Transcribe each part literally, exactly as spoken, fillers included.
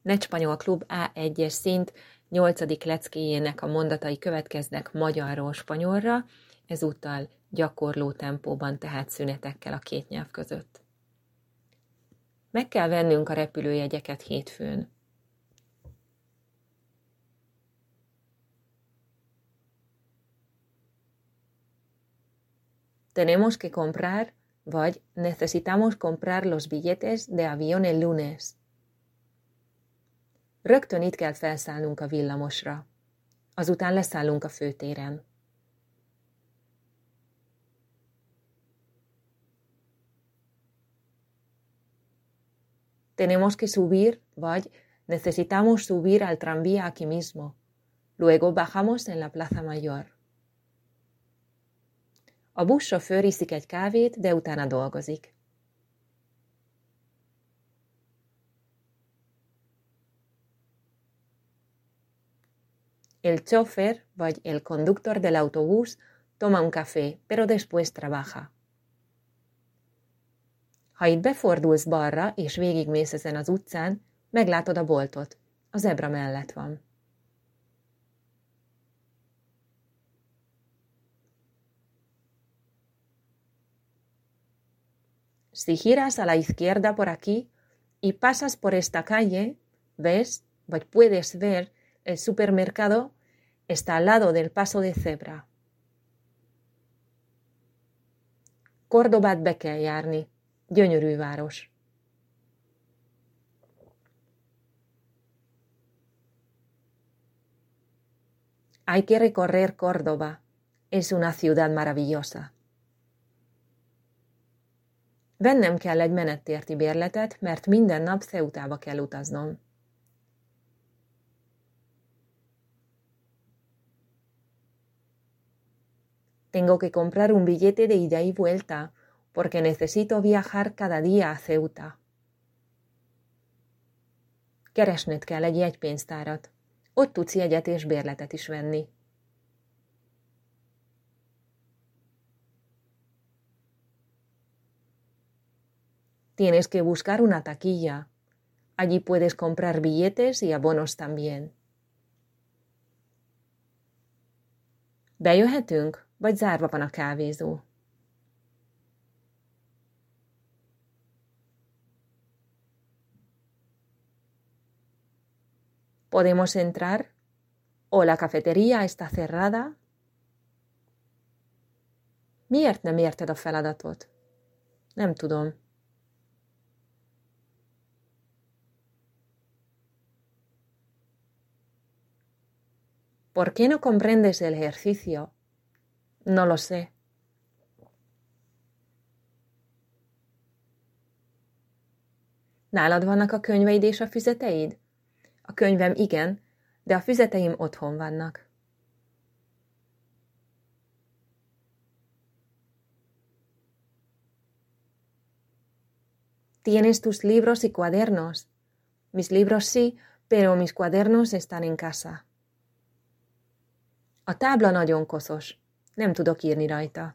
Netspanyol Klub á egyes szint nyolcadik leckéjének a mondatai következnek magyarról spanyolra, ezúttal gyakorló tempóban, tehát szünetekkel a két nyelv között. Meg kell vennünk a repülőjegyeket hétfőn. Tenemos que comprar, vagy necesitamos comprar los billetes de avión el lunes. Rögtön itt kell felszállnunk a villamosra. Azután leszállunk a főtéren. Tenemos que subir, vagy necesitamos subir al tranvía aquí mismo. Luego bajamos en la Plaza Mayor. A buszsofőr iszik egy kávét, de utána dolgozik. El chofer, vagy el conductor del autobús toma un café, pero después trabaja. Ha itt befordulsz balra, és végigmész ezen az utcán, meglátod a boltot. A zebra mellett van. Si giras a la izquierda por aquí y pasas por esta calle, ves, vagy puedes ver, el supermercado está al lado del paso de cebra. Cordobát be kell járni. Gyönyörű város. Hay que recorrer Córdoba. Es una ciudad maravillosa. Vennem kell egy menettérti bérletet, mert minden nap Ceutába kell utaznom. Tengo que comprar un billete de ida y vuelta, porque necesito viajar cada día a Ceuta. Keresned kell egy jegypénztárat. Ott tudsz jegyet és bérletet is venni. Tienes que buscar una taquilla. Allí puedes comprar billetes y abonos también. Bejöhetünk, vagy zárva van a kávézó? ¿Podemos entrar? ¿O la cafetería está cerrada? Miért nem érted a feladatot? Nem tudom. ¿Por qué no comprendes el ejercicio? No lo sé. Nálad vannak a könyveid és a füzeteid? A könyvem igen, de a füzeteim otthon vannak. ¿Tienes tus libros y cuadernos? Mis libros sí, pero mis cuadernos están en casa. A tábla nagyon koszos. Nem tudok írni rajta.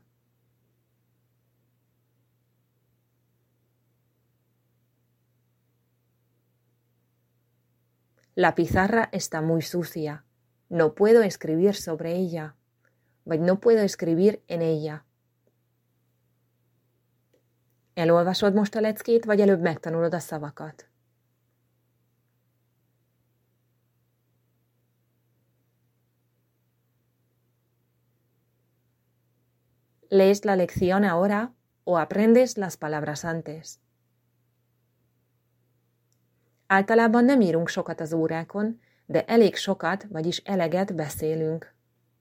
La pizarra está muy sucia. No puedo escribir sobre ella. Vagy no puedo escribir en ella. Elolvasod most a leckét, vagy előbb megtanulod a szavakat? ¿Lees la lección ahora o aprendes las palabras antes? Általában nem írunk sokat az órákon, de elég sokat, vagyis eleget beszélünk.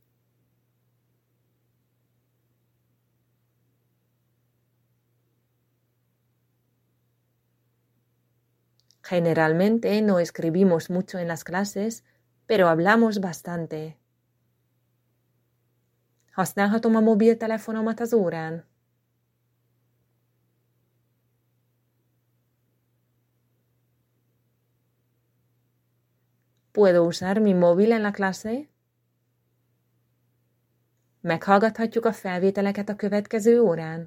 Generalmente no escribimos mucho en las clases, pero hablamos bastante. Használhatom a mobiltelefonomat az órán? ¿Puedo usar mi móvil en la clase? Meghallgathatjuk a felvételeket a következő órán?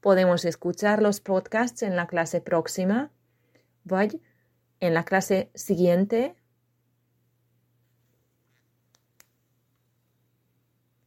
podemos escuchar los podcasts en la clase próxima, vagy en la clase siguiente